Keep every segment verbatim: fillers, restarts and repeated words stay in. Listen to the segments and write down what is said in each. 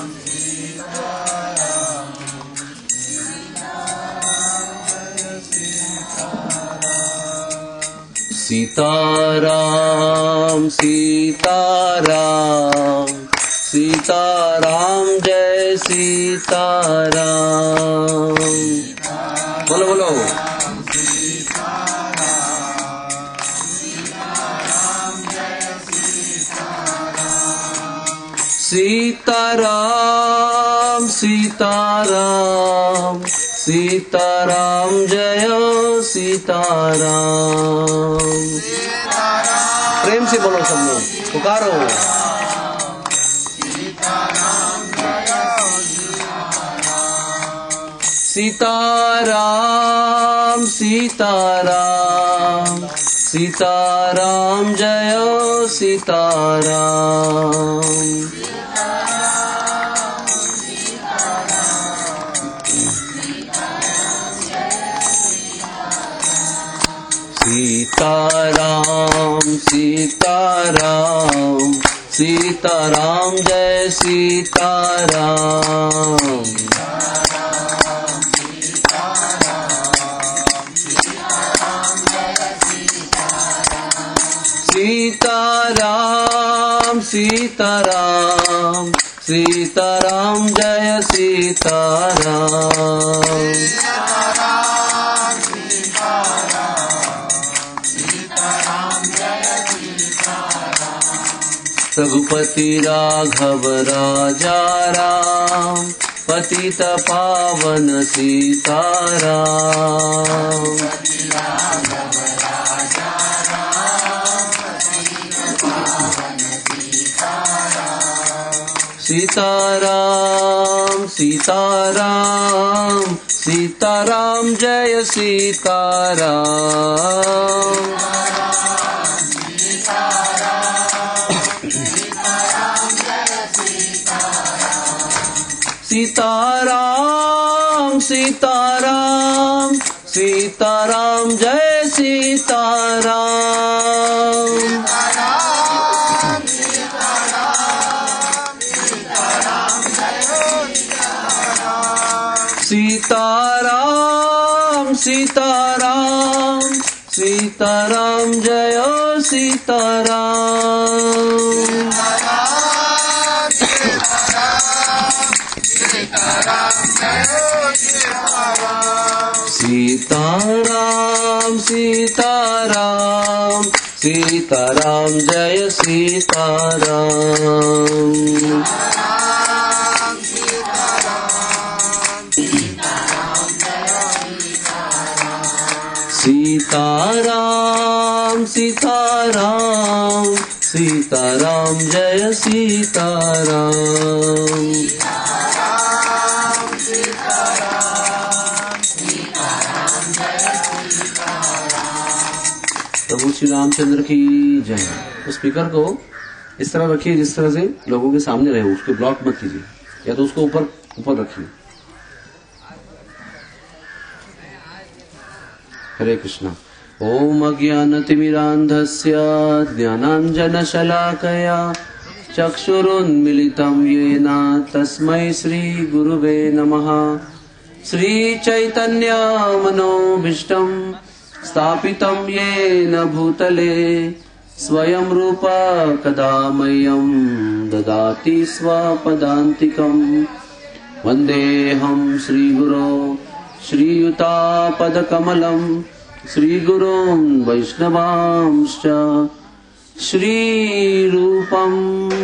सीताराम सीताराम सीताराम जय सीताराम। बोलो बोलो। सीताराम सीताराम सीताराम जय सीताराम। प्रेम से बोलो सब लोग, पुकारो। सीताराम सीताराम सीताराम जय सीताराम। सीताराम सीताराम सीताराम जय सीताराम। सीताराम सीताराम सीताराम जय सीताराम। रघुपति राघव राजा राम पतित पावन सीताराम। सीताराम सीताराम सीताराम जय सीताराम। सीताराम सीताराम सीताराम जय सीताराम। सीताराम सीताराम सीताराम जय सीताराम। सीताराम सीताराम सीताराम जय सीताराम। सीताराम सीताराम सीताराम जय सीताराम। प्रभु श्री रामचंद्र की जय। तो स्पीकर को इस तरह रखिए जिस तरह से लोगों के सामने रहे, उसको ब्लॉक मत कीजिए, या तो उसको ऊपर ऊपर रखिए। हरे कृष्णा। ओम अज्ञानतिमिरान्धस्य ज्ञानाञ्जनशलाकया चक्षुरुन्मिलितं येन तस्मै श्रीगुरुवे नमः। श्रीचैतन्यमनोभीष्टं स्थापितं येन भूतले स्वयं रूप कदा मह्यं ददाति स्वपदान्तिकम्। वन्देऽहं श्रीगुरो श्रीयुतापदकमलं श्रीगुरों वैष्णवांश्च श्रीरूपं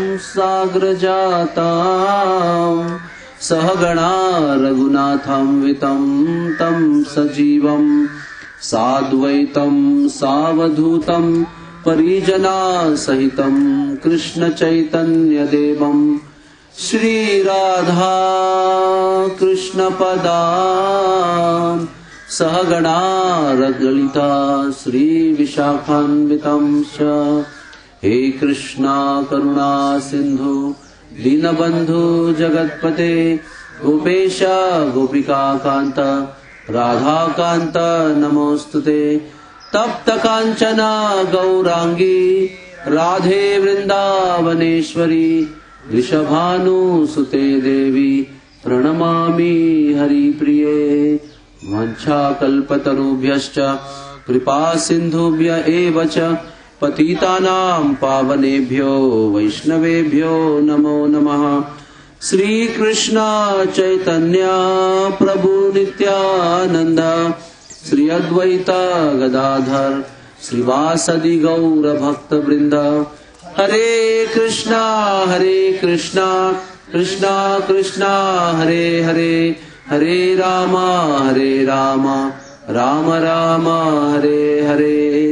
साग्रजातं सहगणा रघुनाथान्वितं तं सजीवं साद्वैतं सावधूतं परिजना सहितं कृष्ण चैतन्य देवं श्रीराधा कृष्ण पदान् सहगणा रघुलिता श्री विशाखान्वितं च। हे कृष्णा करुणा सिंधु दीनबंधु जगत्पते गोपेश गोपिका कांत राधा कांत नमोस्तुते। तप्त कांचना गौरांगी राधे वृंदावनेश्वरी वृषभानुसुते देवी प्रणमामि हरिप्रिये। वाञ्छाकल्पतरुभ्यश्च कृपा सिन्धुभ्य एव च पतितानां पावनेभ्यो वैष्णवेभ्यो नमो नमः। श्री कृष्ण चैतन्य प्रभु नित्यानंद श्री अद्वैत गदाधर श्रीवासदि गौर भक्त वृंद। हरे कृष्णा हरे कृष्णा कृष्णा कृष्णा हरे हरे, हरे रामा हरे रामा राम राम हरे हरे।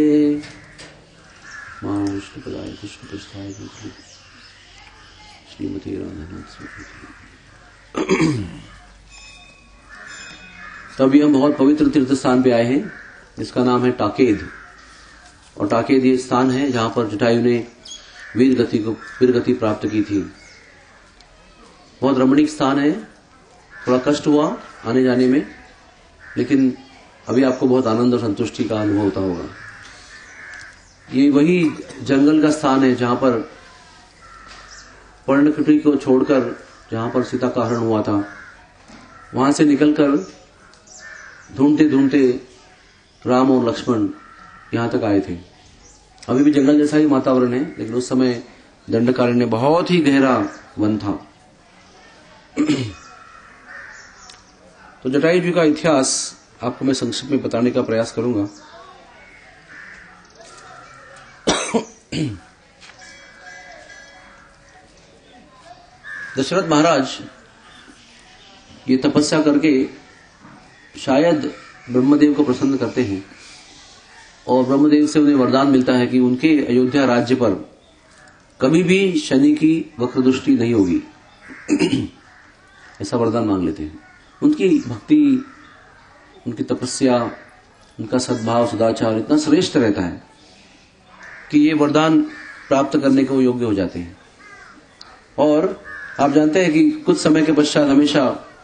महाविष्णु पदाय कृष्ण पृष्ठाय श्रीमती राधा। तो अभी हम बहुत पवित्र तीर्थ स्थान पे आए हैं जिसका नाम है टाकेद। और टाकेद ये स्थान है जहां पर जटायु ने वीर गति को वीर गति प्राप्त की थी। बहुत रमणीक स्थान है। थोड़ा कष्ट हुआ आने जाने में, लेकिन अभी आपको बहुत आनंद और संतुष्टि का अनुभव होता होगा। ये वही जंगल का स्थान है जहां पर पर्णकुटी को छोड़कर जहां पर सीता का हरण हुआ था, वहां से निकलकर ढूंढते ढूंढते राम और लक्ष्मण यहां तक आए थे। अभी भी जंगल जैसा ही वातावरण है, लेकिन उस समय दंडकारण्य बहुत ही गहरा वन था। तो जटायु जी का इतिहास आपको मैं संक्षिप्त में बताने का प्रयास करूंगा। दशरथ महाराज ये तपस्या करके शायद ब्रह्मदेव को प्रसन्न करते हैं और ब्रह्मदेव से उन्हें वरदान मिलता है कि उनके अयोध्या राज्य पर कभी भी शनि की वक्र दृष्टि नहीं होगी। ऐसा वरदान मांग लेते हैं। उनकी भक्ति, उनकी तपस्या, उनका सद्भाव सदाचार इतना श्रेष्ठ रहता है कि ये वरदान प्राप्त करने को योग्य हो जाते हैं। और आप जानते हैं कि कुछ समय के पश्चात हमेशा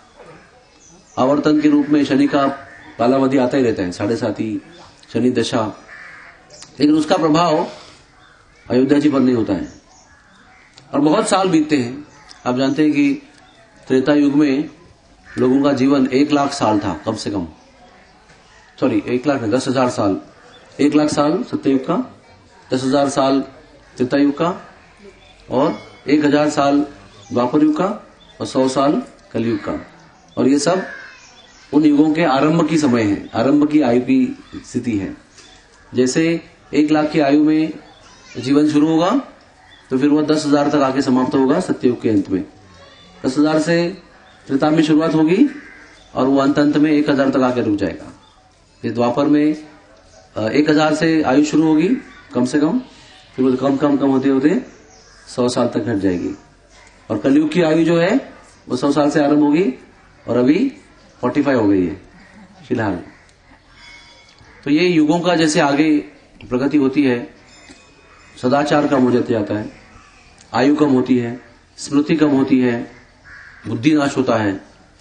आवर्तन के रूप में शनि का कालावधि आता ही रहता है, साढ़े साती शनि दशा, लेकिन उसका प्रभाव अयोध्या जी पर नहीं होता है और बहुत साल बीतते हैं। आप जानते हैं कि त्रेता युग में लोगों का जीवन एक लाख साल था कम से कम, सॉरी एक लाख नहीं दस हजार साल, एक लाख साल सत्ययुग का, दस हजार साल त्रेता युग का और एक हजार साल द्वापर युग का और सौ साल कलयुग का। और ये सब उन युगों के आरंभ की समय है, आरंभ की आयु की स्थिति है। जैसे एक लाख की आयु में जीवन शुरू होगा तो फिर वह दस हजार तक आके समाप्त होगा सत्ययुग के अंत में। दस हजार से त्रेता में शुरुआत होगी और वो अंत अंत में एक हजार तक आके रुक जाएगा। इस द्वापर में एक हजार से आयु शुरू होगी कम से कम, फिर वो कम कम कम होते होते सौ साल तक घट जाएगी। और कलयुग की आयु जो है वो सौ साल से आरंभ होगी और अभी पैंतालीस हो गई है फिलहाल। तो ये युगों का जैसे आगे प्रगति होती है, सदाचार कम हो जाते जाता है, आयु कम होती है, स्मृति कम होती है, बुद्धि नाश होता है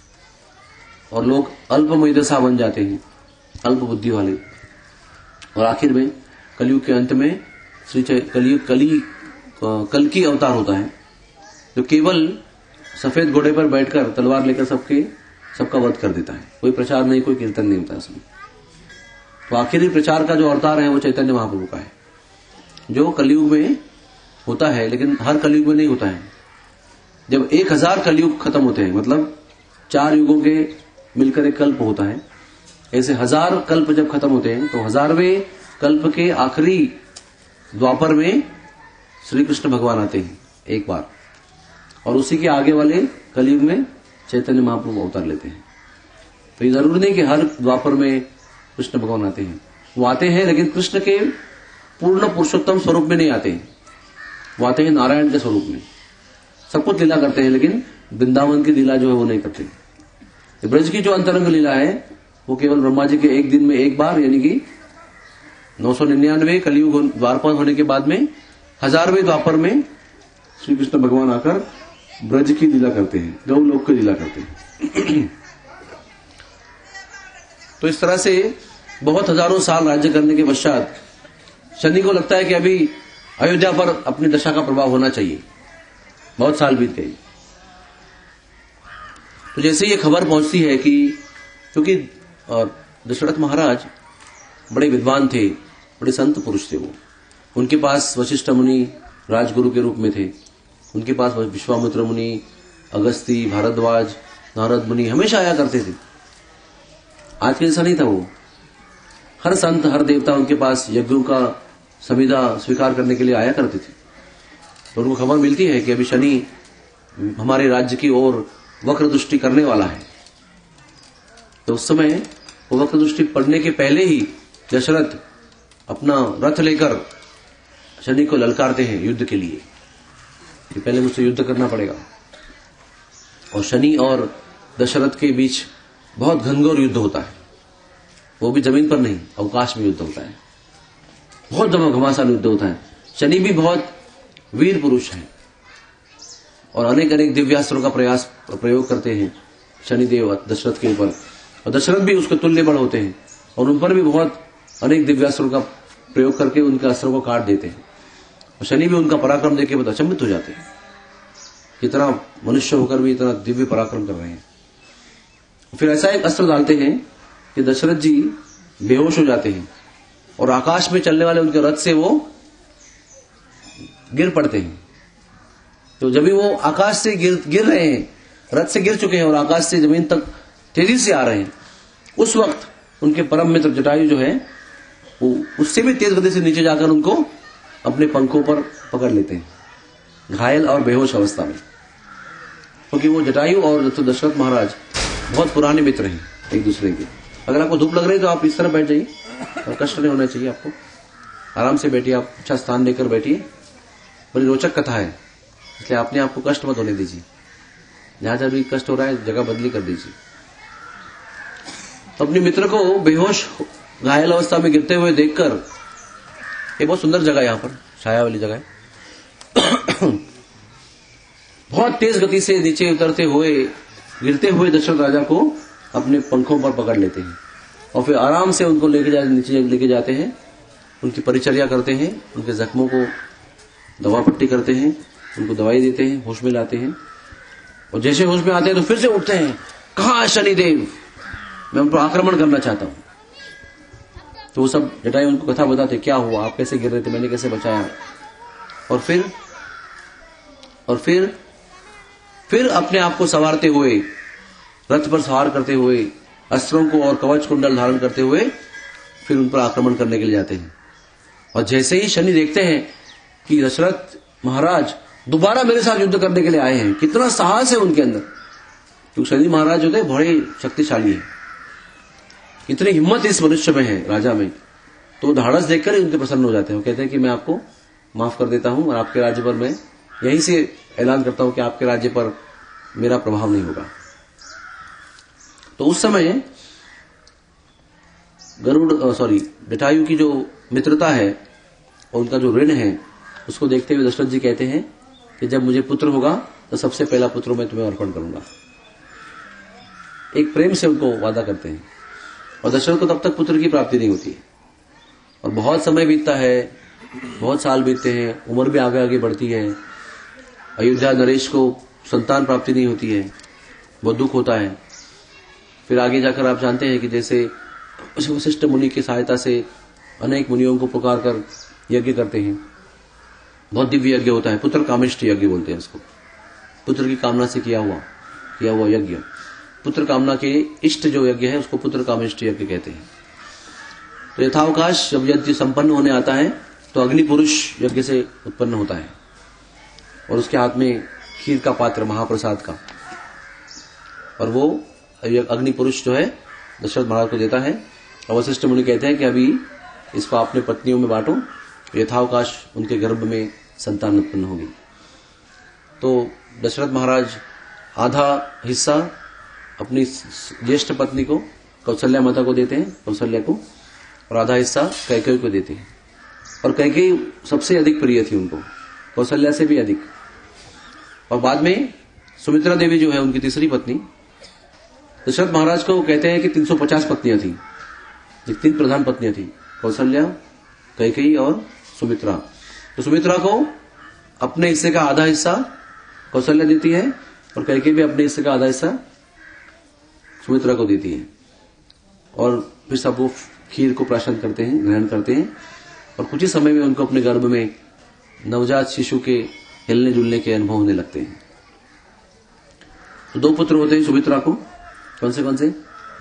और लोग अल्पमयी दशा बन जाते हैं, अल्प बुद्धि वाले। और आखिर में कलयुग के अंत में श्री कलयुग कली कल की अवतार होता है जो केवल सफेद घोड़े पर बैठकर तलवार लेकर सबके सबका वध कर देता है। कोई प्रचार नहीं, कोई कीर्तन नहीं होता इसमें। तो आखिरी प्रचार का जो अवतार है वो चैतन्य महाप्रभु का है, जो कलयुग में होता है, लेकिन हर कलयुग में नहीं होता है। जब एक हजार कलयुग खत्म होते हैं, मतलब चार युगों के मिलकर एक कल्प होता है, ऐसे हजार कल्प जब खत्म होते हैं तो हजारवें कल्प के आखिरी द्वापर में श्री कृष्ण भगवान आते हैं एक बार, और उसी के आगे वाले कलयुग में चैतन्य महाप्रभु अवतार लेते हैं। तो ये जरूरी नहीं कि हर द्वापर में कृष्ण भगवान आते हैं, वो आते हैं लेकिन कृष्ण के पूर्ण पुरुषोत्तम स्वरूप में नहीं आते हैं, वो आते हैं नारायण के स्वरूप में। सब कुछ लीला करते हैं लेकिन वृंदावन की लीला जो है वो नहीं करते। ब्रज की जो अंतरंग लीला है वो केवल ब्रह्मा जी के एक दिन में एक बार, यानी कि नौ सौ निन्यानवे कलयुग द्वारपाल होने के बाद में हजारवें द्वापर में श्री कृष्ण भगवान आकर ब्रज की लीला करते हैं, गौलोक की लीला करते हैं। तो इस तरह से बहुत हजारों साल राज्य करने के पश्चात शनि को लगता है कि अभी अयोध्या पर अपनी दशा का प्रभाव होना चाहिए। बहुत साल बीत गए। तो जैसे ये खबर पहुंचती है कि क्योंकि दशरथ महाराज बड़े विद्वान थे, बड़े संत पुरुष थे, वो उनके पास वशिष्ठ मुनि राजगुरु के रूप में थे, उनके पास विश्वामित्र मुनि, अगस्ती, भारद्वाज, नारद मुनि हमेशा आया करते थे। आज के जैसा नहीं था वो, हर संत हर देवता उनके पास यज्ञों का संविदा स्वीकार करने के लिए आया करते थे। तो उनको खबर मिलती है कि अभी शनि हमारे राज्य की ओर वक्र दृष्टि करने वाला है। तो उस समय वो वक्र दृष्टि पड़ने के पहले ही दशरथ अपना रथ लेकर शनि को ललकारते हैं युद्ध के लिए कि पहले मुझसे युद्ध करना पड़ेगा। और शनि और दशरथ के बीच बहुत घनघोर युद्ध होता है, वो भी जमीन पर नहीं, अवकाश में युद्ध होता है, बहुत घमासान युद्ध होता है। शनि भी बहुत वीर पुरुष है और अनेक अनेक दिव्यास्त्रों का प्रयास प्रयोग करते हैं शनिदेव दशरथ के ऊपर, और दशरथ भी उसके तुल्य बल होते हैं और उन पर भी बहुत अनेक दिव्यास्त्रों का प्रयोग करके उनके अस्त्रों को काट देते हैं। और शनि भी उनका पराक्रम देख के बहुत अचंभित हो जाते हैं, इतना मनुष्य होकर भी इतना दिव्य पराक्रम कर रहे हैं। फिर ऐसा एक अस्त्र डालते हैं कि दशरथ जी बेहोश हो जाते हैं और आकाश में चलने वाले उनके रथ से वो गिर पड़ते हैं। तो जब भी वो आकाश से गिर गिर रहे हैं, रथ से गिर चुके हैं और आकाश से जमीन तक तेजी से आ रहे हैं, उस वक्त उनके परम मित्र जटायु जो है वो उससे भी तेज गति से नीचे जाकर उनको अपने पंखों पर पकड़ लेते हैं, घायल और बेहोश अवस्था में। क्योंकि वो जटायु और दशरथ महाराज बहुत पुराने मित्र हैं एक दूसरे के। अगर आपको धूप लग रही है तो आप इस तरह बैठ जाइए, और कष्ट नहीं होना चाहिए आपको, आराम से बैठिए, आप अच्छा स्थान लेकर बैठिए। बड़ी रोचक कथा है, इसलिए आपने आपको कष्ट मत होने दीजिए, जहां जहां भी कष्ट हो रहा है जगह बदली कर दीजिए। तो अपने मित्र को बेहोश घायल अवस्था में गिरते हुए देखकर, एक बहुत सुंदर जगह यहाँ पर छाया वाली जगह है, बहुत तेज गति से नीचे उतरते हुए गिरते हुए दशरथ राजा को अपने पंखों पर पकड़ लेते हैं और फिर आराम से उनको लेके जा नीचे लेके जाते हैं, उनकी परिचर्या करते हैं, उनके जख्मों को दवा पट्टी करते हैं, उनको दवाई देते हैं, होश में लाते हैं। और जैसे होश में आते हैं तो फिर से उठते हैं, कहाँ शनिदेव, मैं उन पर आक्रमण करना चाहता हूं। तो वो सब जटायु उनको कथा बताते, क्या हुआ, आप कैसे गिर रहे थे, मैंने कैसे बचाया। और फिर और फिर फिर अपने आप को संवारते हुए, रथ पर सवार करते हुए, अस्त्रों को और कवच कुंडल धारण करते हुए फिर उन पर आक्रमण करने के लिए जाते हैं। और जैसे ही शनि देखते हैं कि दशरथ महाराज दोबारा मेरे साथ युद्ध करने के लिए आए हैं, कितना साहस है उनके अंदर, क्योंकि शनि महाराज जो थे बड़े शक्तिशाली हैं, इतनी हिम्मत इस मनुष्य में है, राजा में, तो धाड़स देखकर ही उनके प्रसन्न हो जाते हैं। वो कहते हैं कि मैं आपको माफ कर देता हूं और आपके राज्य पर मैं यहीं से ऐलान करता हूं कि आपके राज्य पर मेरा प्रभाव नहीं होगा। तो उस समय गरुड़ सॉरी जटायु की जो मित्रता है और उनका जो ऋण है, उसको देखते हुए दशरथ जी कहते हैं कि जब मुझे पुत्र होगा तो सबसे पहला पुत्र मैं तुम्हें अर्पण करूंगा। एक प्रेम से उनको वादा करते हैं। और दशरथ को तब तक पुत्र की प्राप्ति नहीं होती है और बहुत समय बीतता है, बहुत साल बीतते हैं, उम्र भी आगे आगे बढ़ती है। अयोध्या नरेश को संतान प्राप्ति नहीं होती है, बहुत दुख होता है। फिर आगे जाकर आप जानते हैं कि जैसे वशिष्ठ मुनि की सहायता से अनेक मुनियों को पुकार कर यज्ञ करते हैं, बहुत दिव्य यज्ञ होता है, पुत्र कामिष्ठ यज्ञ बोलते हैं उसको, पुत्र की कामना से किया हुआ किया हुआ यज्ञ, पुत्र कामना के इष्ट जो यज्ञ है उसको पुत्र कामिष्ठ यज्ञ कहते हैं। तो यथावकाश जब यज्ञ संपन्न होने आता है तो अग्नि पुरुष यज्ञ से उत्पन्न होता है और उसके हाथ में खीर का पात्र महाप्रसाद का, और वो अग्नि पुरुष जो है दशरथ महाराज को देता है। और वशिष्ठ मुनि कहते हैं कि अभी इसको अपने पत्नियों में बांटो, यथावकाश उनके गर्भ में संतान उत्पन्न होगी। तो दशरथ महाराज आधा हिस्सा अपनी ज्येष्ठ पत्नी को कौशल्या माता को देते हैं, कौशल्या को, और आधा हिस्सा कैकेयी को देते हैं। और कैकेयी सबसे अधिक प्रिय थी उनको, कौशल्या से भी अधिक। और बाद में सुमित्रा देवी जो है उनकी तीसरी पत्नी, दशरथ महाराज को कहते हैं कि तीन सौ पचास पत्नियां थी, तीन प्रधान पत्नियां थी, कौशल्या, कैकेयी और सुमित्रा। तो सुमित्रा को अपने हिस्से का आधा हिस्सा कौशल्या देती है और कैकेयी भी अपने हिस्से का आधा हिस्सा सुमित्रा को देती है। और फिर सब वो खीर को प्राशन करते हैं, ग्रहण करते हैं और कुछ ही समय में उनको अपने गर्भ में नवजात शिशु के हिलने जुलने के अनुभव होने लगते हैं। तो दो पुत्र होते हैं सुमित्रा को, कौन से कौन से?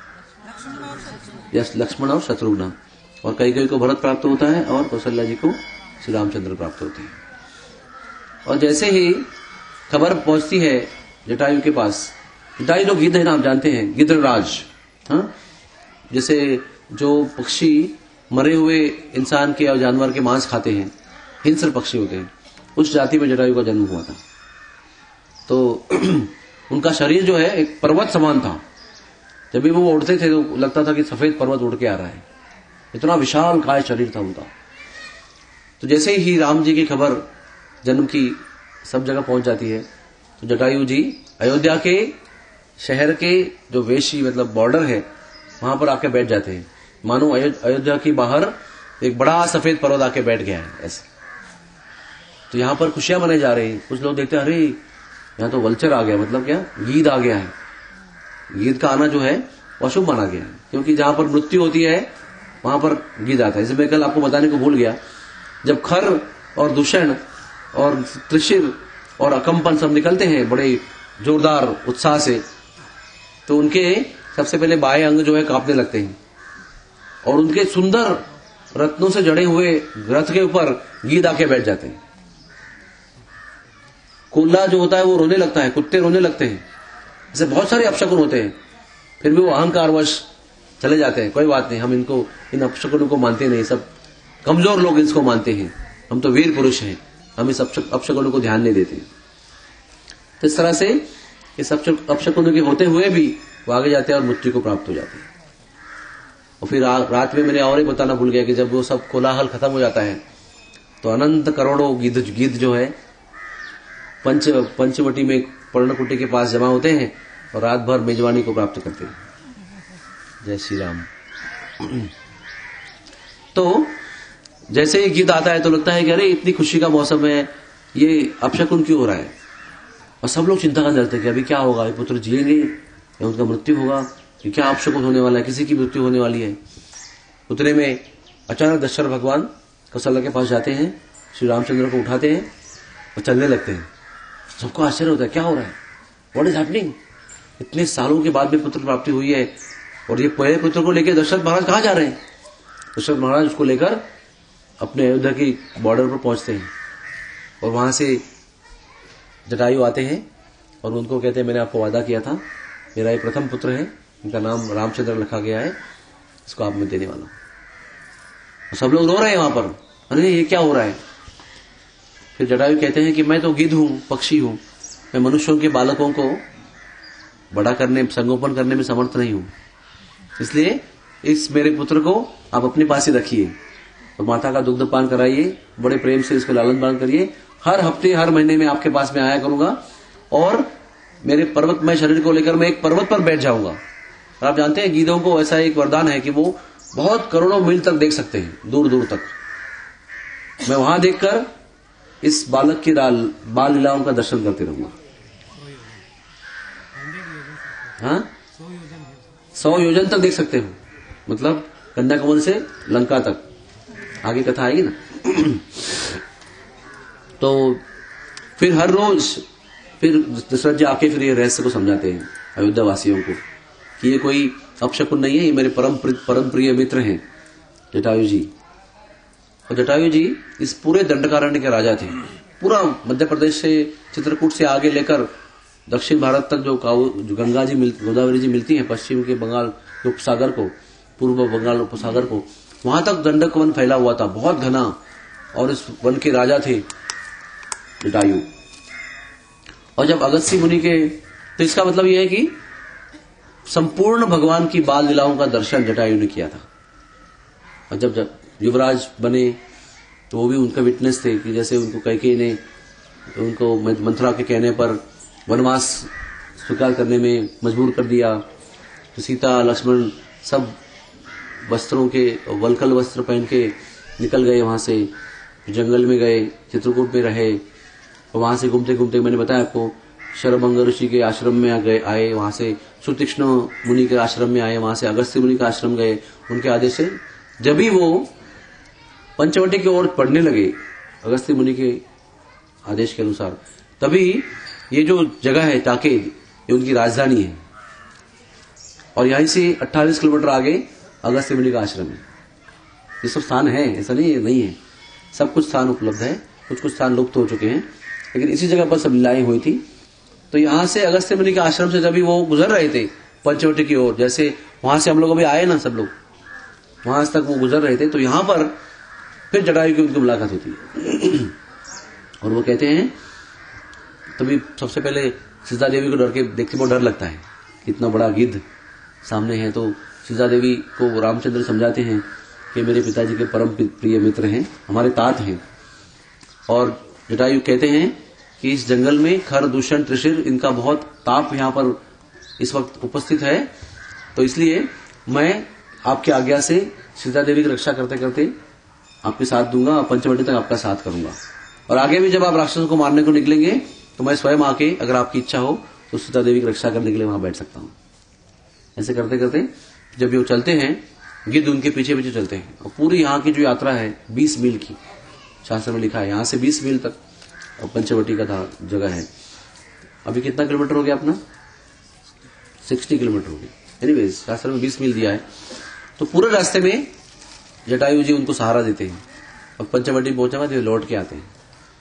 यस, लक्ष्मण और शत्रुघ्न। और कैकेयी को भरत प्राप्त होता है और कौशल्या जी को श्री रामचंद्र प्राप्त होते हैं। और जैसे ही खबर पहुंचती है जटायु के पास, जटायु जो गिद्ध है ना, आप जानते हैं, गिद्धराज, हाँ, जैसे जो पक्षी मरे हुए इंसान के और जानवर के मांस खाते हैं, हिंस्र पक्षी होते हैं, उस जाति में जटायु का जन्म हुआ था। तो उनका शरीर जो है एक पर्वत समान था। जब भी वो उड़ते थे तो लगता था कि सफेद पर्वत उड़ के आ रहा है, इतना विशाल काय शरीर था उनका। तो जैसे ही राम जी की खबर जन्म की सब जगह पहुंच जाती है, तो जटायु जी अयोध्या के शहर के जो वेशी मतलब बॉर्डर है वहां पर आके बैठ जाते हैं, मानो अयोध्या की बाहर एक बड़ा सफेद पर्वत आके बैठ गया है ऐसे। तो यहां पर खुशियां मनाई जा रही। कुछ लोग देखते हैं, अरे यहां तो वल्चर आ गया, मतलब क्या, गीद आ गया है। गीद का आना जो है वो अशुभ माना गया है, क्योंकि जहां पर मृत्यु होती है वहां पर गीद आता है। जैसे मैं कल आपको बताने को भूल गया, जब खर और दूषण और त्रिशिर और अकंपन सब निकलते हैं बड़े जोरदार उत्साह से, तो उनके सबसे पहले बाएं अंग जो है कांपने लगते हैं और उनके सुंदर रत्नों से जड़े हुए रथ के ऊपर गीद आके बैठ जाते हैं। कोल्ला जो होता है वो रोने लगता है, कुत्ते रोने लगते हैं। ऐसे बहुत सारे अपशकुन होते हैं, फिर भी वो अहंकारवश चले जाते हैं। कोई बात नहीं, हम इनको इन अपशकुनों को मानते नहीं, सब कमजोर लोग इसको मानते हैं, हम तो वीर पुरुष हैं, हम इस अपशकुनों को ध्यान नहीं देते। तो इस तरह से इस अपशकुनों के होते हुए भी वो आगे जाते हैं और मृत्यु को प्राप्त हो जाते हैं। और फिर रात में मैंने और ही बताना भूल गया कि जब वो सब कोलाहल खत्म हो जाता है तो अनंत करोड़ों गिद्ध गिद्ध जो है पंच पंचवटी में पर्णकुटी के पास जमा होते हैं और रात भर मेजबानी को प्राप्त करते हैं। जय श्री राम। तो जैसे ही गीत आता है तो लगता है कि अरे इतनी खुशी का मौसम है, ये अपशकुन क्यों हो रहा है? और सब लोग चिंता करने लगते हैं कि अभी क्या होगा, ये पुत्र जिएंगे या उनका मृत्यु होगा, कि क्या अपशकुन होने वाला है, किसी की मृत्यु होने वाली है। उतने में अचानक दशरथ भगवान कौशल्या के पास जाते हैं, श्री रामचंद्र को उठाते हैं और चलने लगते हैं। सबको आश्चर्य होता है, क्या हो रहा है, व्हाट इज हैपनिंग? इतने सालों के बाद में पुत्र प्राप्ति हुई है और ये पहले पुत्र को लेकर दशरथ महाराज कहाँ जा रहे हैं? दशरथ महाराज उसको लेकर अपने अयोध्या की बॉर्डर पर पहुंचते हैं और वहां से जटायु आते हैं और उनको कहते हैं, मैंने आपको वादा किया था, मेरा ये प्रथम पुत्र है, इनका नाम रामचंद्र लिखा गया है, इसको आप मैं देने वाला हूं। सब लोग रो रहे हैं वहां पर, अरे ये क्या हो रहा है? फिर जटायु कहते हैं कि मैं तो गिद्ध हूं, पक्षी हूं, मैं मनुष्यों के बालकों को बड़ा करने, संगोपन करने में समर्थ नहीं हूं, इसलिए इस मेरे पुत्र को आप अपने पास ही रखिए और माता का दुग्ध पान कराइए, बड़े प्रेम से इसको लालन पालन करिए। हर हफ्ते हर महीने में आपके पास में आया करूंगा और मेरे पर्वतमय शरीर को लेकर मैं एक पर्वत पर बैठ जाऊंगा। और आप जानते हैं गीदों को ऐसा एक वरदान है कि वो बहुत करोड़ों मील तक देख सकते हैं, दूर दूर तक। मैं वहां देखकर इस बालक की बाल लीलाओं का दर्शन करते रहूंगा। हाँ, सौ योजन तक देख सकते हो, मतलब कन्याकुमारी से लंका तक, आगे कथा आएगी ना। तो फिर हर रोज फिर दशरथ जी आके फिर ये रहस्य को समझाते हैं अयोध्या वासियों को कि ये कोई अपशकुन नहीं है, ये मेरे परम परम प्रिय मित्र हैं जटायु जी। और जटायु जी इस पूरे दंडकारण्य के राजा थे। पूरा मध्य प्रदेश से चित्रकूट से आगे लेकर दक्षिण भारत तक जो, जो गंगा जी मिल गोदावरी जी मिलती है, पश्चिम के बंगाल उपसागर को, पूर्व बंगाल उपसागर को, वहां तक दंडक वन फैला हुआ था, बहुत घना, और इस वन के राजा थे जटायु। और जब अगस्त्य मुनि के, तो इसका मतलब यह है कि संपूर्ण भगवान की बाल लीलाओं का दर्शन जटायु ने किया था। और जब जब युवराज बने तो वो भी उनका विटनेस थे कि जैसे उनको कैकेयी ने उनको मंथरा के कहने पर वनवास स्वीकार करने में मजबूर कर दिया, तो सीता लक्ष्मण सब वस्त्रों के वलकल वस्त्र पहन के निकल गए, वहां से जंगल में गए, चित्रकूट में रहे, और वहां से घूमते घूमते मैंने बताया आपको शरभंग ऋषि के आश्रम में गए आए, वहां से सुतीक्ष्ण मुनि के आश्रम में आए, वहां से अगस्त्य मुनि का आश्रम गए। उनके आदेश से जब भी वो पंचवटी की ओर पढ़ने लगे अगस्त्य मुनि के आदेश के अनुसार, तभी ये जो जगह है ताकेद, ये उनकी राजधानी है। और यहीं से अट्ठाईस किलोमीटर आगे अगस्त्य मुनि का आश्रम है। ये सब स्थान है, ऐसा नहीं है नहीं है, सब कुछ स्थान उपलब्ध है, कुछ कुछ स्थान लुप्त हो चुके हैं, लेकिन इसी जगह पर सब लीलाएं हुई थी। तो यहां से अगस्त्य मुनि के आश्रम से जब भी वो गुजर रहे थे पंचवटी की ओर, जैसे वहां से हम लोग अभी आए ना सब लोग, वहां तक वो गुजर रहे थे, तो यहां पर फिर जटायु की उनकी मुलाकात होती है। और वो कहते हैं, तभी सबसे पहले सीता देवी को डर के देखते बहुत डर लगता है, इतना बड़ा गिद्ध सामने है। तो सीता देवी को रामचंद्र समझाते हैं कि मेरे पिताजी के परम प्रिय मित्र हैं, हमारे तात हैं। और जटायु कहते हैं कि इस जंगल में खर, दूषण, त्रिशिर, इनका बहुत ताप यहाँ पर इस वक्त उपस्थित है, तो इसलिए मैं आपकी आज्ञा से सीता देवी की रक्षा करते करते आपके साथ दूंगा और पंचवटी तक आपका साथ करूंगा। और आगे भी जब आप राक्षसों को मारने को निकलेंगे तो मैं स्वयं आके, अगर आपकी इच्छा हो तो सीता देवी की रक्षा करने के लिए वहां बैठ सकता हूं। ऐसे करते करते जब वो चलते हैं, गिद्ध उनके पीछे पीछे चलते हैं। और पूरी यहाँ की जो यात्रा है बीस मील की, शास्त्र में लिखा है यहाँ से बीस मील तक और पंचवटी का था जगह है। अभी कितना किलोमीटर हो गया अपना? साठ किलोमीटर हो गया। एनीवेज शास्त्र में बीस मील दिया है। तो पूरे रास्ते में जटायु जी उनको सहारा देते हैं और पंचवटी पहुंचे बाद वे लौट के आते हैं।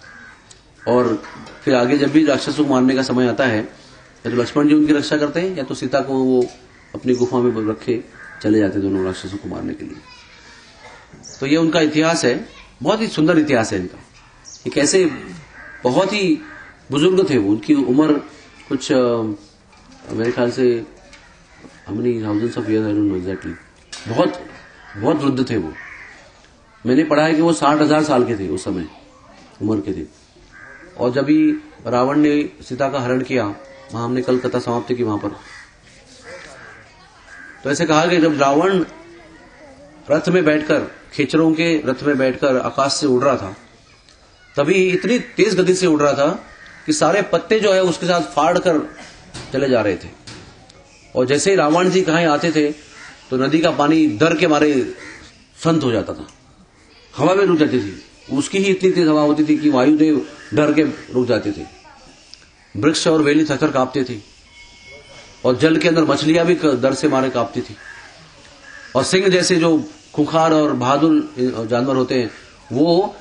और फिर आगे जब भी राक्षसों को मारने का समय आता है, या तो लक्ष्मण जी उनकी रक्षा करते हैं या तो सीता को वो अपनी गुफा में रखे चले जाते दोनों राक्षसों को मारने के लिए। तो ये उनका इतिहास है, बहुत ही सुंदर इतिहास है इनका। ये कैसे बहुत ही बुजुर्ग थे वो, उनकी उम्र कुछ मेरे ख्याल से हमने thousands of years, I don't know exactly, बहुत बहुत वृद्ध थे वो। मैंने पढ़ा है कि वो साठ हजार साल के थे उस समय उम्र के थे। और जब ही रावण ने सीता का हरण किया, वहां हमने कल कथा समाप्ति की वहां पर, तो ऐसे कहा कि जब रावण रथ में बैठकर, खेचरों के रथ में बैठकर आकाश से उड़ रहा था, तभी इतनी तेज गति से उड़ रहा था कि सारे पत्ते जो है उसके साथ फाड़ कर चले जा रहे थे। और जैसे ही रावण जी कहीं आते थे तो नदी का पानी डर के मारे संत हो जाता था, हवा में रुक जाती थी। उसकी ही इतनी तेज हवा होती थी कि वायुदेव डर के रुक जाते थे, वृक्ष और वेली थरथर कांपते थे, और जल के अंदर मछलियां भी डर से मारे कांपती थी। और सिंह जैसे जो खुंखार और बहादुर जानवर होते हैं, वो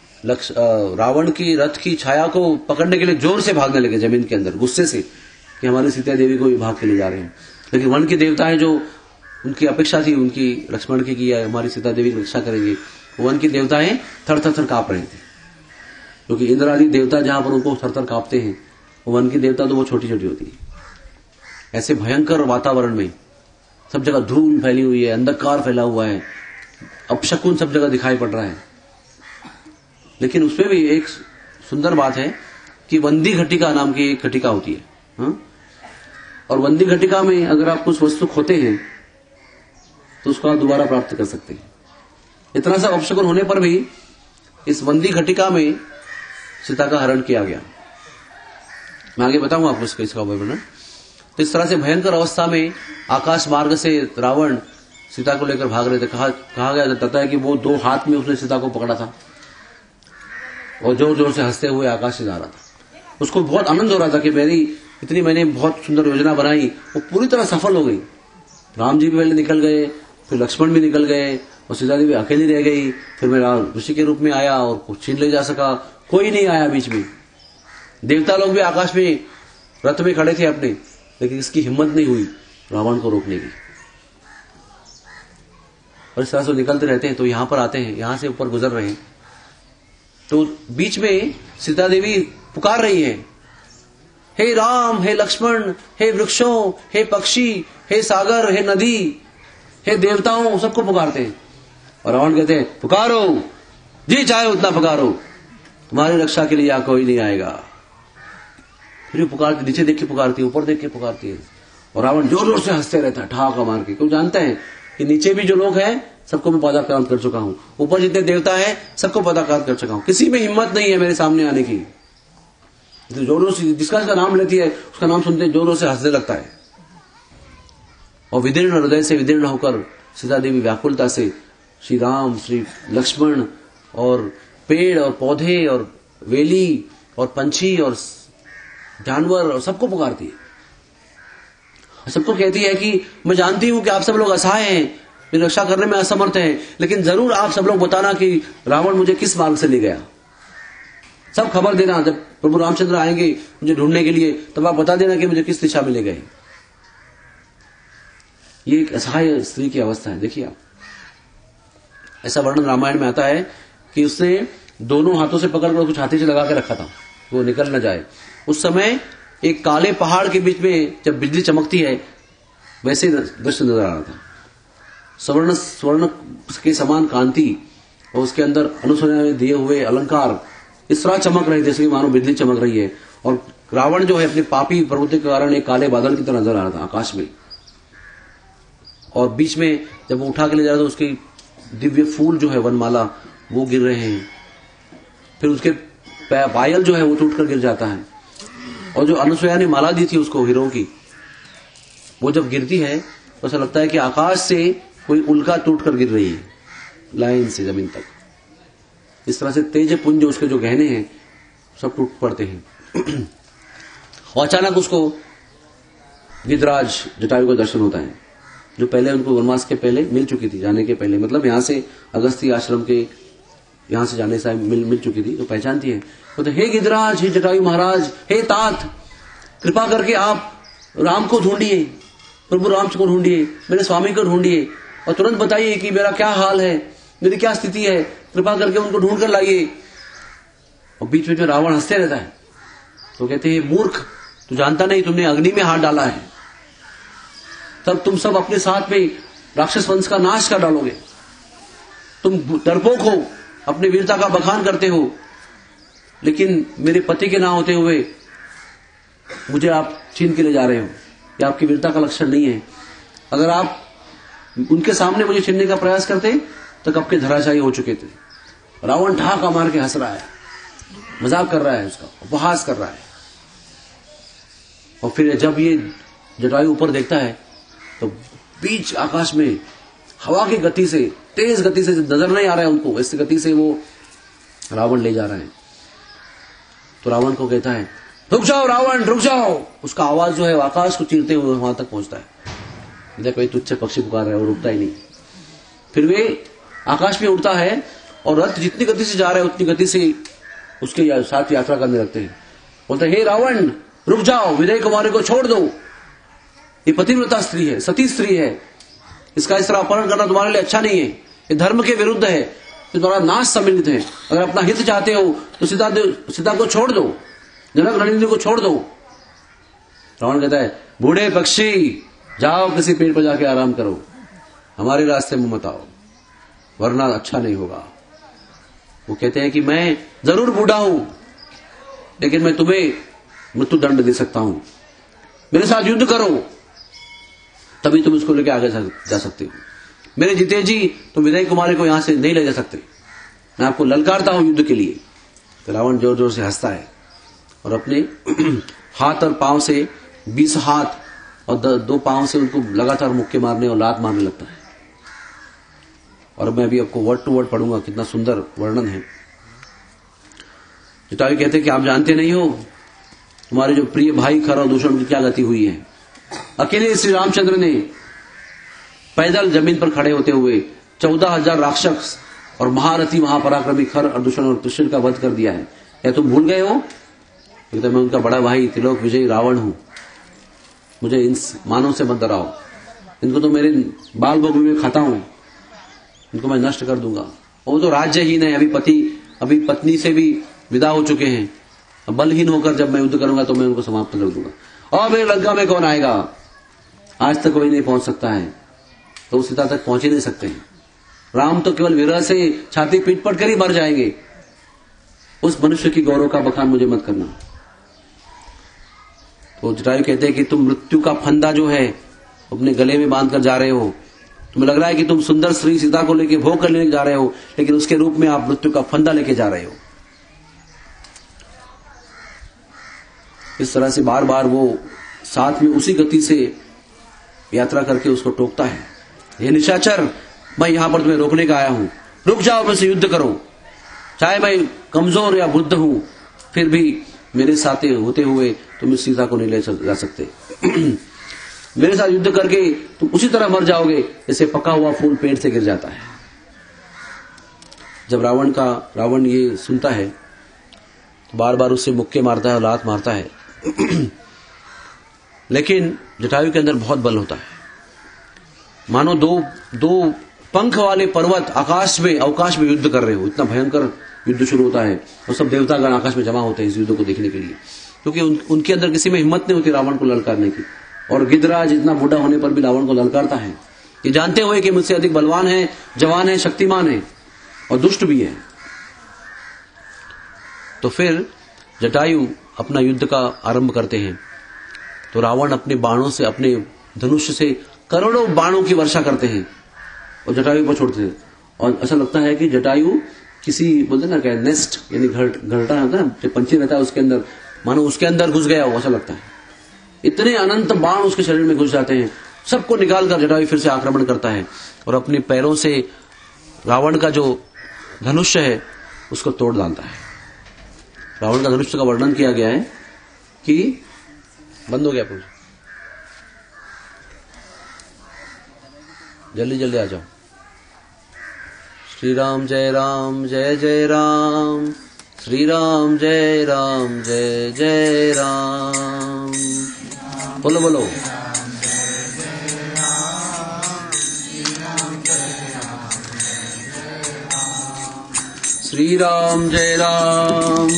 रावण की रथ की छाया को पकड़ने के लिए जोर से भागने लगे जमीन के अंदर, गुस्से से कि हमारी सीता देवी को भी भाग के ले जा रहे हैं। लेकिन वन की देवताएं, जो उनकी अपेक्षा थी उनकी लक्ष्मण की, किया हमारी सीता देवी की रक्षा करेंगे, वन की देवताएं थर थर थर कांप रहे थे। क्योंकि इंद्र आदि देवता जहां पर उनको थर थर कांपते हैं, वन की देवता तो वो छोटी छोटी होती है। ऐसे भयंकर वातावरण में सब जगह धूल फैली हुई है, अंधकार फैला हुआ है, अपशकुन सब जगह दिखाई पड़ रहा है। लेकिन उसमें भी एक सुंदर बात है कि वंदी घटिका नाम की एक घटिका होती है, हा? और वंदी घटिका में अगर आप कुछ वस्तु खोते हैं तो उसको आप दोबारा प्राप्त कर सकते हैं। इतना सा अपशकुन होने पर भी इस वंदी घटिका में सीता का हरण किया गया। मैं आगे बताऊंगा आपको इसका इसका वर्णन। तो इस तरह से भयंकर अवस्था में आकाश मार्ग से रावण सीता को लेकर भाग रहे थे। कहा, कहा गया जाता है कि वो दो हाथ में उसने सीता को पकड़ा था और जोर जोर से हंसते हुए आकाश से जा रहा था। उसको बहुत आनंद हो रहा था कि मेरी इतनी मैंने बहुत सुंदर योजना बनाई, वो पूरी तरह सफल हो गई। राम जी भी पहले निकल गए, फिर लक्ष्मण भी निकल गए और सीता देवी अकेली रह गई। फिर मैं ऋषि के रूप में आया और कुछ छीन ले जा सका, कोई नहीं आया बीच में। देवता लोग भी आकाश में रथ में खड़े थे अपने, लेकिन इसकी हिम्मत नहीं हुई रावण को रोकने की। और इस तरह से निकलते रहते हैं। तो यहां पर आते हैं, यहां से ऊपर गुजर रहे हैं, तो बीच में सीता देवी पुकार रही है, हे राम, हे लक्ष्मण, हे वृक्षों, हे पक्षी, हे सागर, हे नदी, हे देवताओं, सबको पुकारते हैं। और रावण कहते हैं पुकारो, जी चाहे उतना पुकारो, तुम्हारी रक्षा के लिए यहां कोई नहीं आएगा। फिर पुकारती, नीचे देख के पुकारती है, ऊपर देख के पुकारती है। और रावण जोर जोर से हंसते रहता है, ठहाका मार के, क्यों जानते हैं कि नीचे भी जो लोग हैं सबको मैं पदाक्रांत कर चुका हूं, ऊपर जितने देवता हैं सबको पदाक्रांत कर चुका हूं, किसी में हिम्मत नहीं है मेरे सामने आने की। तो जोरों से जिसका इसका नाम लेती है उसका नाम सुनते जोरों से हंसने लगता है। और विदीर्ण हृदय से विदीर्ण होकर सीता देवी व्याकुलता से श्री राम, श्री लक्ष्मण और पेड़ और पौधे और वेली और पंछी और जानवर और सबको पुकारती है। सबको कहती है कि मैं जानती हूं कि आप सब लोग असहाय हैं, मेरी रक्षा करने में असमर्थ हैं, लेकिन जरूर आप सब लोग बताना कि रावण मुझे किस मार्ग से ले गया। सब खबर देना, जब प्रभु रामचंद्र आएंगे मुझे ढूंढने के लिए तब आप बता देना कि मुझे किस दिशा में ले गए। ये एक असहाय स्त्री की अवस्था है। देखिए आप, ऐसा वर्णन रामायण में आता है कि उसने दोनों हाथों से पकड़कर उसको छाती से लगा के रखा था, वो निकल न जाए। उस समय एक काले पहाड़ के बीच में जब बिजली चमकती है वैसे दृश्य नजर आ रहा था। स्वर्ण स्वर्ण के समान कांति और उसके अंदर अनुसुईया में दिए हुए अलंकार इस तरह चमक रहे जैसे कि मानो बिजली चमक रही है। और रावण जो है अपने पापी प्रवृत्ति के कारण एक काले बादल की तरह नजर आ रहा था आकाश में। और बीच में जब वो उठा के ले जा रहा था उसके दिव्य फूल जो है वनमाला वो गिर रहे हैं। फिर उसके पायल जो है वो टूट कर गिर जाता है। और जो अनुसुईया ने माला दी थी उसको हीरों की, वो जब गिरती है तो ऐसा लगता है कि आकाश से कोई उल्का टूट कर गिर रही है लाइन से जमीन तक। इस तरह से तेज पुंज उसके जो गहने हैं सब टूट पड़ते हैं। और अचानक उसको गिद्धराज जटायु का दर्शन होता है, जो पहले उनको वनवास के पहले मिल चुकी थी, जाने के पहले, मतलब यहां से अगस्त्य आश्रम के यहां से जाने से मिल मिल चुकी थी, तो पहचानती है। तो हे गिद्धराज, हे जटायु महाराज, हे तात, कृपा करके आप राम को ढूंढिए, प्रभु राम को ढूंढिए, मेरे स्वामी को ढूंढिए और तुरंत बताइए कि मेरा क्या हाल है, मेरी क्या स्थिति है, कृपा करके उनको ढूंढ कर लाइए। और बीच बीच में रावण हंसते रहता है। तो कहते हैं मूर्ख, तू जानता नहीं तुमने अग्नि में हाथ डाला है, तब तुम सब अपने साथ में राक्षस वंश का नाश कर डालोगे। तुम डरपोक हो, अपने वीरता का बखान करते हो, लेकिन मेरे पति के ना होते हुए मुझे आप छीन के ले जा रहे हो। यह आपकी वीरता का लक्षण नहीं है। अगर आप उनके सामने मुझे छीनने का प्रयास करते तो कब के धराशायी हो चुके थे। रावण ठाका मार के हंस रहा है, मजाक कर रहा है, उसका उपहास कर रहा है। और फिर जब ये जटायु ऊपर देखता है तो बीच आकाश में हवा की गति से, तेज गति से, नजर नहीं आ रहा है उनको, इस गति से वो रावण ले जा रहा है। तो रावण को कहता है रुक जाओ रावण, रुक जाओ। उसका आवाज जो है आकाश को चीरते हुए वहां तक पहुंचता है। देखो कोई तुच्छ पक्षी पुकार रहा है, वो रुकता ही नहीं। फिर वे आकाश में उड़ता है और रथ जितनी गति से जा रहा है उतनी गति से उसके साथ यात्रा करने लगते हैं। बोलते हे रावण रुक जाओ, विजय कुमारी को छोड़ दो, ये पतिव्रता स्त्री है, सती स्त्री है, इसका इस तरह अपहरण करना तुम्हारे लिए अच्छा नहीं है, ये धर्म के विरुद्ध है, ये तुम्हारा नाश सम्मिलित है। अगर अपना हित चाहते हो तो सीता सीता को छोड़ दो, जनक रणनीति को छोड़ दो। रावण कहता है बूढ़े पक्षी, जाओ किसी पेड़ पर जाके आराम करो, हमारे रास्ते में मत आओ, वरना अच्छा नहीं होगा। वो कहते हैं कि मैं जरूर बूढ़ा हूं, लेकिन मैं तुम्हें मृत्यु दंड दे सकता हूं, मेरे साथ युद्ध करो, तभी तुम इसको लेके आगे जा सकते हो। मेरे जीते जी तुम विजय कुमारी को यहां से नहीं ले जा सकते, मैं आपको ललकारता हूं युद्ध के लिए। तो रावण जोर जोर से हंसता है और अपने हाथ और पांव से बीस हाथ और दो पांव से उनको लगातार मुक्के मारने और लात मारने लगता है। और मैं अभी आपको वर्ड टू वर्ड पढ़ूंगा, कितना सुंदर वर्णन है। जटायु कहते हैं कि आप जानते नहीं हो तुम्हारे जो प्रिय भाई खर और दूषण की क्या गति हुई है। अकेले श्री रामचंद्र ने पैदल जमीन पर खड़े होते हुए चौदह हजार राक्षस और महारथी महापराक्रमी खर और दूषण और त्रिशूल का वध कर दिया है। या तुम भूल गए हो? कहते मैं उनका बड़ा भाई त्रिलोक विजयी रावण हूं, मुझे इन मानव से मत डराओ, इनको तो मेरे बाल भोग में खाता हूं, इनको मैं नष्ट कर दूंगा। वो तो राज्यहीन है, अभी पति अभी पत्नी से भी विदा हो चुके हैं, अब बलहीन होकर जब मैं युद्ध करूंगा तो मैं उनको समाप्त कर दूंगा। और मेरे लंका में कौन आएगा? आज तक कोई नहीं पहुंच सकता है, तो सीता तक पहुंच ही नहीं सकते हैं। राम तो केवल विरह से छाती पीट पट कर ही मर जाएंगे। उस मनुष्य की गौरव का बखान मुझे मत करना। तो जटायु कहते हैं कि तुम मृत्यु का फंदा जो है अपने गले में बांध कर जा रहे हो, तुम्हें लग रहा है कि तुम सुंदर श्री सीता को लेके भोग करने जा रहे हो, लेकिन उसके रूप में आप मृत्यु का फंदा लेके जा रहे हो। इस तरह से बार बार वो साथ में उसी गति से यात्रा करके उसको टोकता है, ये निशाचर, मैं यहां पर तुम्हें रोकने का आया हूं, रुक जाओ, मुझसे युद्ध करो, चाहे मैं कमजोर या वृद्ध हूं, फिर भी मेरे साथ होते हुए तुम इस सीता को नहीं ले जा सकते। मेरे साथ युद्ध करके तुम उसी तरह मर जाओगे जैसे पका हुआ फूल पेड़ से गिर जाता है। जब रावण का रावण ये सुनता है तो बार बार उससे मुक्के मारता है और लात मारता है, लेकिन जटायु के अंदर बहुत बल होता है। मानो दो दो पंख वाले पर्वत आकाश में अवकाश में युद्ध कर रहे हो, इतना भयंकर युद्ध शुरू होता है और सब देवतागण आकाश में जमा होते हैं इस युद्ध को देखने के लिए, क्योंकि उन, उनके अंदर किसी में हिम्मत नहीं होती रावण को ललकारने की। और गिद्धराज इतना बूढ़ा होने पर भी रावण को ललकारता है, ये जानते हुए कि मुझसे अधिक बलवान है, जवान है, शक्तिमान है और दुष्ट भी है। तो फिर जटायु अपना युद्ध का आरंभ करते हैं, तो रावण अपने बाणों से, अपने धनुष से करोड़ों बाणों की वर्षा करते हैं और जटायु पर छोड़ते हैं। और ऐसा लगता है कि जटायु किसी बोलते ना क्या नेस्ट यानी घर घरटा होता है जो पंछी रहता है उसके अंदर, मानो उसके अंदर घुस गया हो, ऐसा लगता है। इतने अनंत बाण उसके शरीर में घुस जाते हैं, सबको निकालकर जटायु फिर से आक्रमण करता है और अपने पैरों से रावण का जो धनुष्य है उसको तोड़ डालता है। रावण का धनुष्य का वर्णन किया गया है कि बंद हो गया पूछ, जल्दी जल्दी आ जाओ। श्री राम जय राम जय जय राम, श्री राम जय राम जय जय राम। बोलो बोलो। श्री राम जय राम